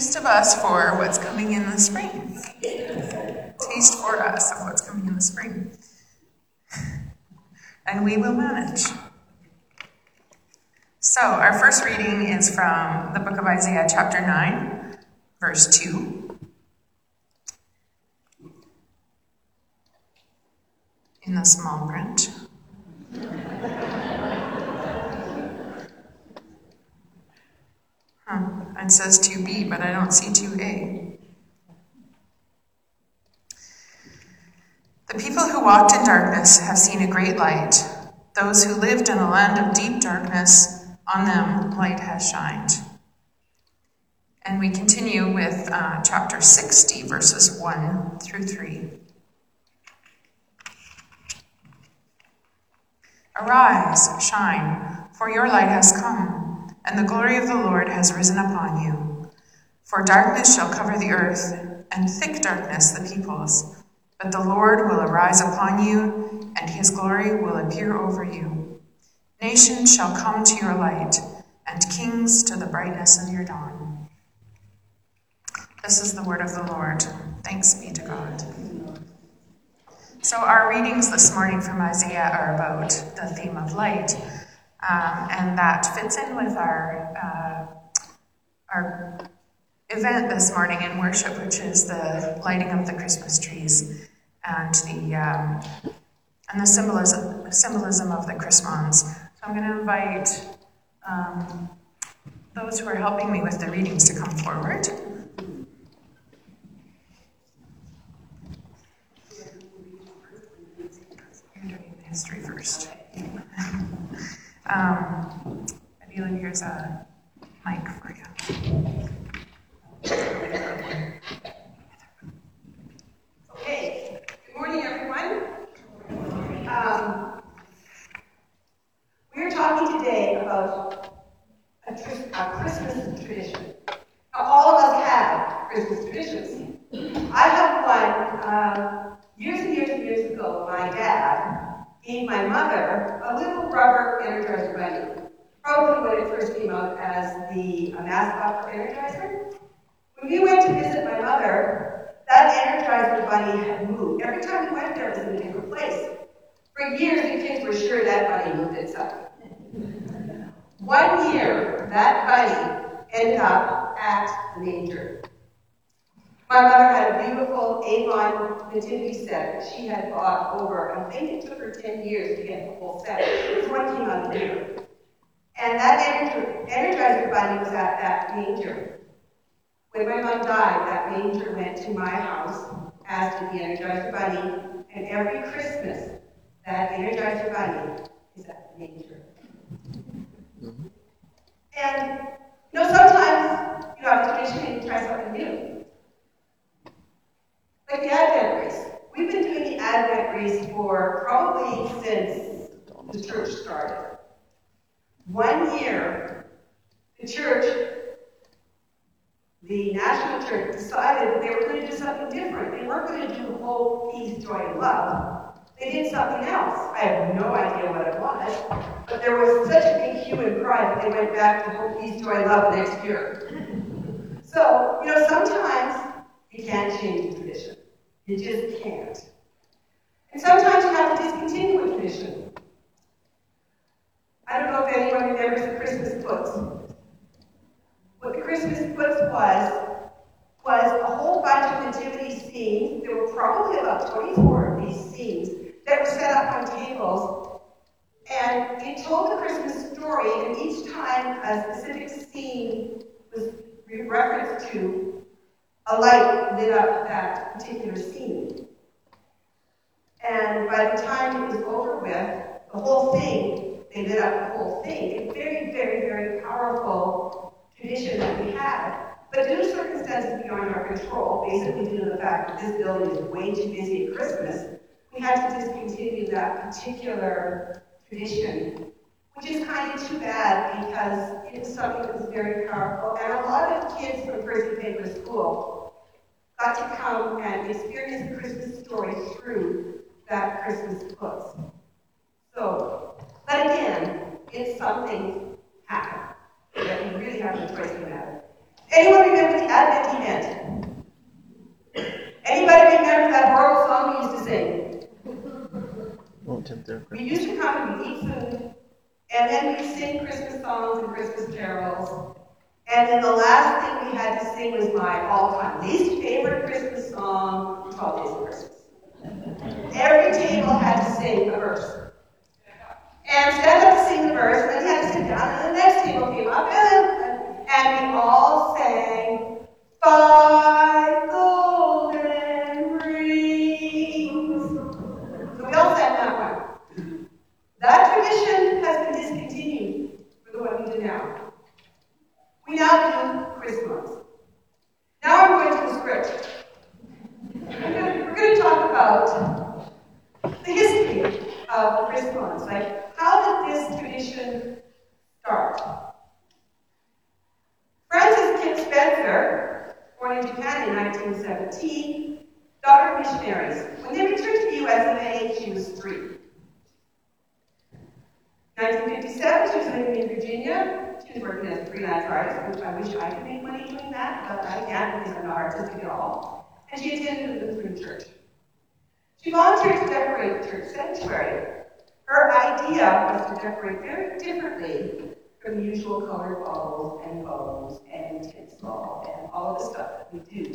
taste of us for what's coming in the spring. Taste for us of what's coming in the spring. And we will manage. So, our first reading is from the book of Isaiah, chapter 9, verse 2. In the small print. It says 2b, but I don't see 2a. The people who walked in darkness have seen a great light. Those who lived in a land of deep darkness, on them light has shined. And we continue with chapter 60, verses 1 through 3. Arise, shine, for your light has come, and the glory of the Lord has risen upon you. For darkness shall cover the earth, and thick darkness the peoples. But the Lord will arise upon you, and his glory will appear over you. Nations shall come to your light, and kings to the brightness of your dawn. This is the word of the Lord. Thanks be to God. So our readings this morning from Isaiah are about the theme of light, and that fits in with our event this morning in worship, which is the lighting of the Christmas trees and the symbolism of the Christmas. So I'm going to invite those who are helping me with the readings to come forward. History first. Adela, here's a mic for you. Okay, good morning, everyone. We're talking today about a Christmas tradition. Now, all of us have Christmas traditions. I have one years and years and years ago. My dad gave my mother a little rubber Energizer bunny, probably when it first came out as the mascot for Energizer. When we went to visit my mother, that Energizer bunny had moved. Every time we went there, it was in a different place. For years, the kids were sure that bunny moved itself. One year, that bunny ended up at the manger. My mother had a beautiful Avon nativity set that she had bought over, I think it took her 10 years to get the whole set. This one came out later. And that Energizer bunny was at that manger. When my mom died, that manger went to my house, as did the Energizer bunny, and every Christmas, that Energizer bunny is at the manger. Mm-hmm. And, sometimes, have a tradition and you try something new. Like the Advent race. We've been doing the Advent race for probably since the church started. One year, the National Church decided that they were going to do something different. They weren't going to do the whole peace, joy, and love. They did something else. I have no idea what it was, but there was such a big hue and cry that they went back to the whole peace, joy, and love the next year. So, sometimes you can't change the tradition. You just can't. And sometimes you have to discontinue a tradition. I don't know if anyone remembers the Christmas puts. What the Christmas puts was a whole bunch of nativity scenes. There were probably about 24 of these scenes that were set up on tables. And it told the Christmas story, and each time a specific scene was referenced to, a light lit up that particular scene. And by the time it was over with, the whole thing, they lit up the whole thing. A very, very, very powerful tradition that we had. But due to circumstances beyond our control, basically due to the fact that this building is way too busy at Christmas, we had to discontinue that particular tradition, which is kind of too bad because it was something that was very powerful. And a lot of kids from Percy Paper School got to come and experience the Christmas story through that Christmas puts. So, but again, it's something happened that we really have no choice in that. Anyone remember the Advent event? Anybody remember that horrible song we used to sing? We used to come and we'd eat food, and then we'd sing Christmas songs and Christmas carols. And then the last thing we had to sing was my all-time least favorite Christmas song, 12 Days of Christmas. Every table had to sing a verse. And stand up to sing the verse, and then you had to sit down, and the next table came up, and we all sang, "Five golden rings." So we all sang that one. That tradition has been discontinued for the one we do now. We now do Christmas. Now I'm going to the script. We're going to talk about the history of Christmas. Like, how did this tradition start? Frances Kit Spencer, born in Japan in 1917, daughter of missionaries. When they returned to the U.S. at age, she was 3. 1957, she was living in Virginia. She was working as a freelance artist, which I wish I could make money doing that, but I can't because I'm not artistic at all. And she attended a Lutheran church. She volunteered to decorate the church sanctuary. Her idea was to decorate very differently from the usual colored balls and bows and tinsel and all of the stuff that we do.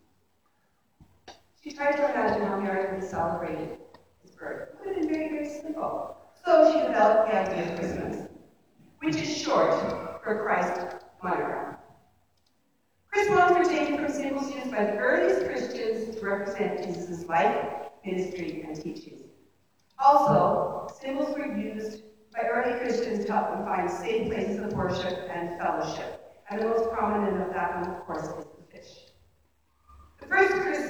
She tried to imagine how Mary would celebrate his birth. It would have been very, very simple. So she developed the idea of Christmas, which is short for Christ monogram. Christmas were taken from symbols used by the earliest Christians to represent Jesus' life, ministry, and teachings. Also, symbols were used by early Christians to help them find safe places of worship and fellowship. And the most prominent of that one, of course, is the fish. The first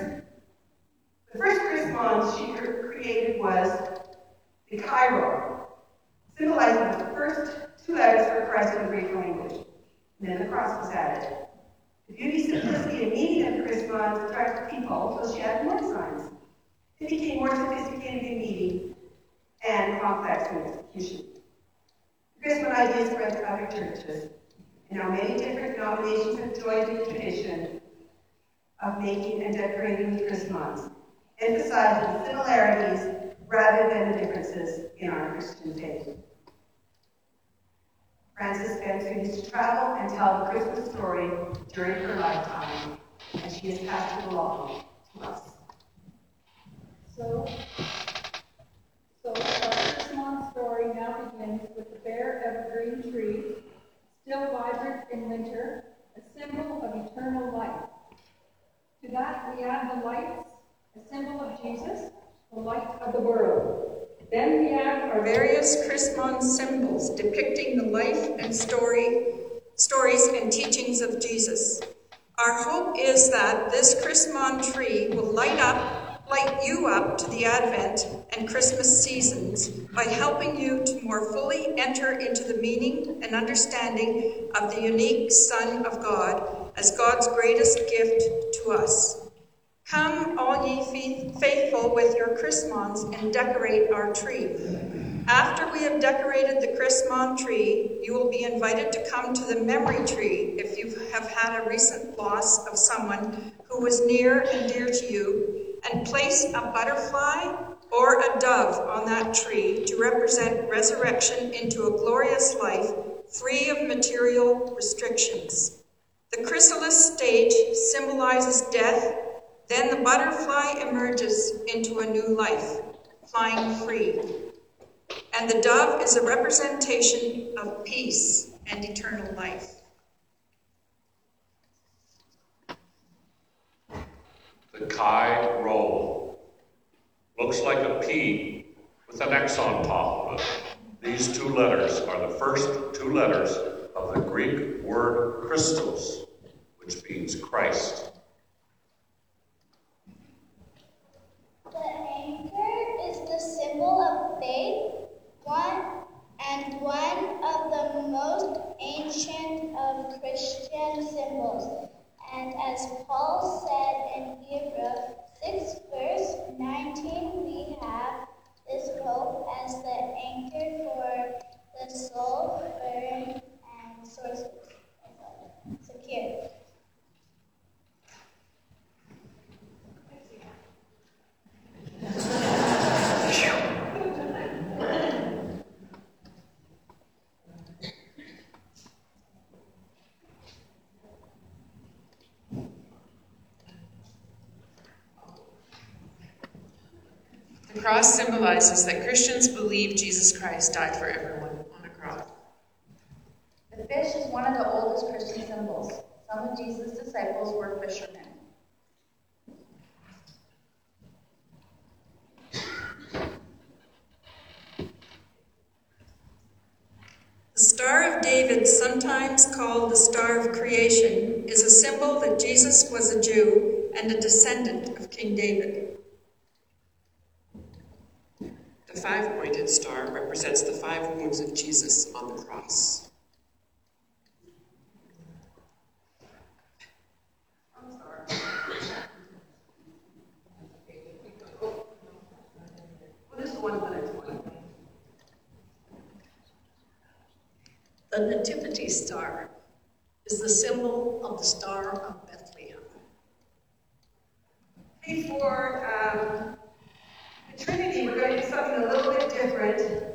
Christmas she created was the Chi-Rho, symbolizing the first 2 letters for Christ in the Greek language. And then the cross was added. The beauty, simplicity, and meaning of Christmas attracted people, so she added more signs. It became more sophisticated in meaning and complex in execution. The Christmas idea spread to other churches, and now many different denominations have joined the tradition of making and decorating the Christmas, emphasizing the similarities rather than the differences in our Christian faith. Frances Spencer used to travel and tell the Christmas story during her lifetime, and she has passed it along to us. So our Christmas story now begins with the bare evergreen tree, still vibrant in winter, a symbol of eternal life. To that we add the lights, a symbol of Jesus, the light of the world. Then we add our various Christmas symbols depicting the life and stories and teachings of Jesus. Our hope is that this Christmas tree will light you up to the Advent and Christmas seasons by helping you to more fully enter into the meaning and understanding of the unique Son of God as God's greatest gift to us. Come, all ye faithful, with your Christmas and decorate our tree. After we have decorated the Christmas tree, you will be invited to come to the memory tree if you have had a recent loss of someone who was near and dear to you, and place a butterfly or a dove on that tree to represent resurrection into a glorious life free of material restrictions. The chrysalis stage symbolizes death. Then the butterfly emerges into a new life, flying free. And the dove is a representation of peace and eternal life. The Chi-Rho looks like a P with an X on top of it. These 2 letters are the first 2 letters of the Greek word Christos, which means Christ. The anchor is the symbol of faith, one of the most ancient of Christian symbols. And as Paul said in Hebrews 6, verse 19, we have this hope as the anchor for the soul, firm and secure. cross symbolizes that Christians believe Jesus Christ died for everyone on a cross. The fish is one of the oldest Christian symbols. Some of Jesus' disciples were fishermen. The Star of David, sometimes called the Star of Creation, is a symbol that Jesus was a Jew and a descendant of King David. The five-pointed star represents the 5 wounds of Jesus on the cross. What is the one that it's one? The Nativity Star is the symbol of the Star of Bethlehem. For the Trinity, we're going to do something a little bit different.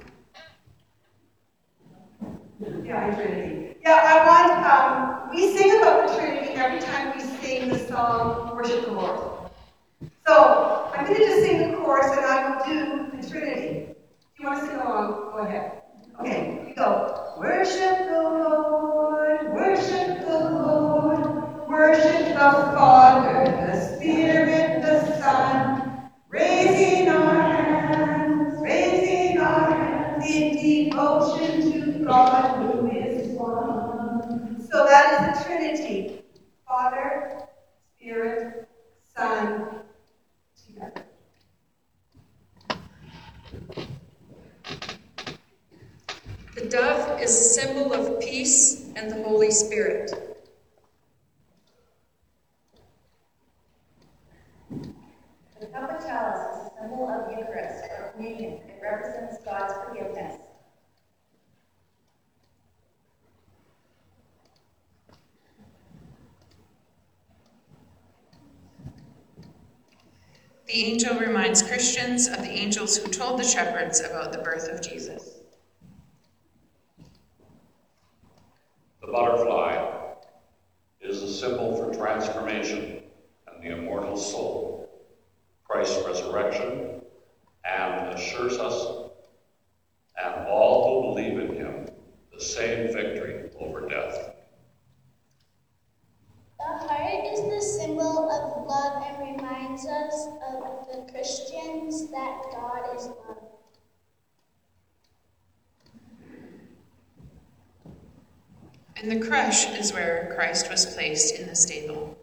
Yeah, Trinity. Yeah, we sing about the Trinity every time we sing the song, Worship the Lord. So, I'm going to just sing the chorus and I will do the Trinity. If you want to sing along, go ahead. Okay, here we go. Worship the Lord, worship the Lord, worship the Father, the Spirit, the Son, raising our hands in devotion to God who is one. So that is the Trinity, Father, Spirit, Son, together. The dove is a symbol of peace and the Holy Spirit. The cup of chalice is a symbol of Eucharist or communion. It represents God's forgiveness. The angel reminds Christians of the angels who told the shepherds about the birth of Jesus. The butterfly is a symbol for transformation and the immortal soul, Christ's resurrection, and assures us and all who believe in him the same victory over death. The heart is the symbol of love and reminds us of the Christians that God is love. And the crush is where Christ was placed in the stable.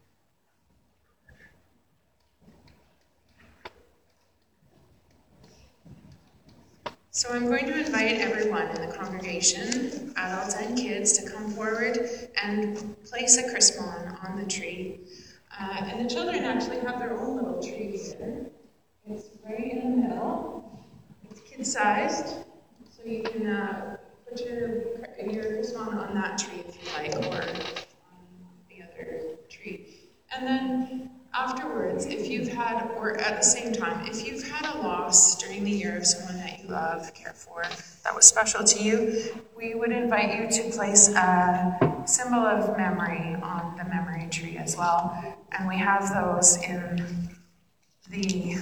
So I'm going to invite everyone in the congregation, adults and kids, to come forward and place a chrismon on the tree. And the children actually have their own little tree here. It's right in the middle. It's kid-sized, so you can put your chrismon on that tree if you like, or on the other tree. And then afterwards, if you've had, or at the same time, if you've had a loss during the year of someone that you love, care for, that was special to you, we would invite you to place a symbol of memory on the memory tree as well. And we have those in the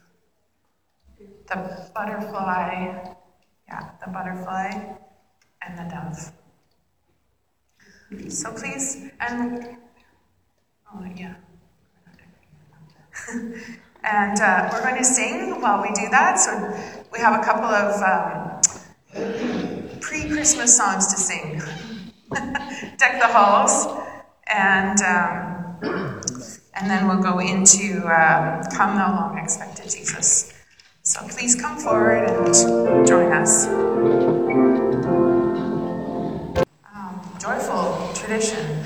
butterfly, the butterfly and the dove. So please, and, and we're going to sing while we do that. So we have a couple of pre-Christmas songs to sing. Deck the halls, and then we'll go into Come Thou Long Expected Jesus. So please come forward and join us. Joyful tradition.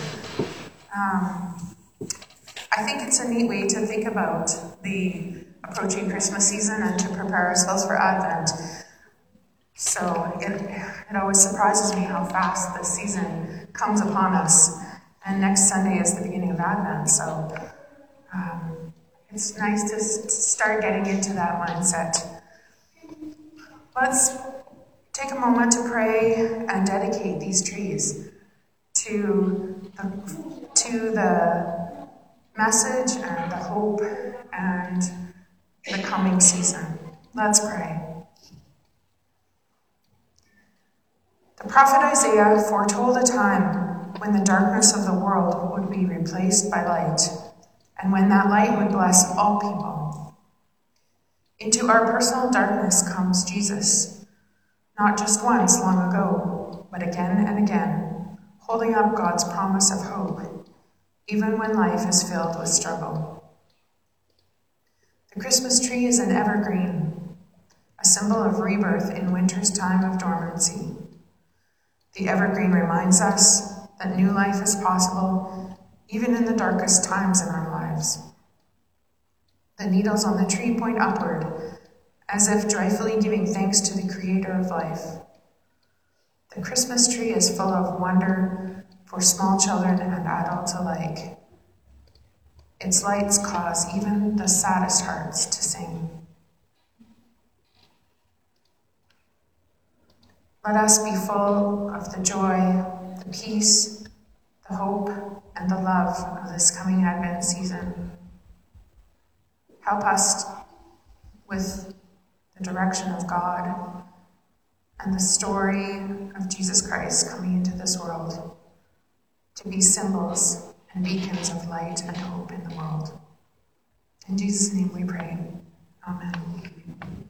I think it's a neat way to think about the approaching Christmas season and to prepare ourselves for Advent. So it always surprises me how fast this season comes upon us. And next Sunday is the beginning of Advent, so it's nice to start getting into that mindset. Let's take a moment to pray and dedicate these trees to the message and the hope and the coming season. Let's pray. The prophet Isaiah foretold a time when the darkness of the world would be replaced by light, and when that light would bless all people. Into our personal darkness comes Jesus, not just once long ago, but again and again, holding up God's promise of hope, even when life is filled with struggle. The Christmas tree is an evergreen, a symbol of rebirth in winter's time of dormancy. The evergreen reminds us that new life is possible even in the darkest times in our lives. The needles on the tree point upward, as if joyfully giving thanks to the Creator of life. The Christmas tree is full of wonder for small children and adults alike. Its lights cause even the saddest hearts to sing. Let us be full of the joy, the peace, the hope, and the love of this coming Advent season. Help us with the direction of God and the story of Jesus Christ coming into this world to be symbols and beacons of light and hope in the world. In Jesus' name we pray. Amen.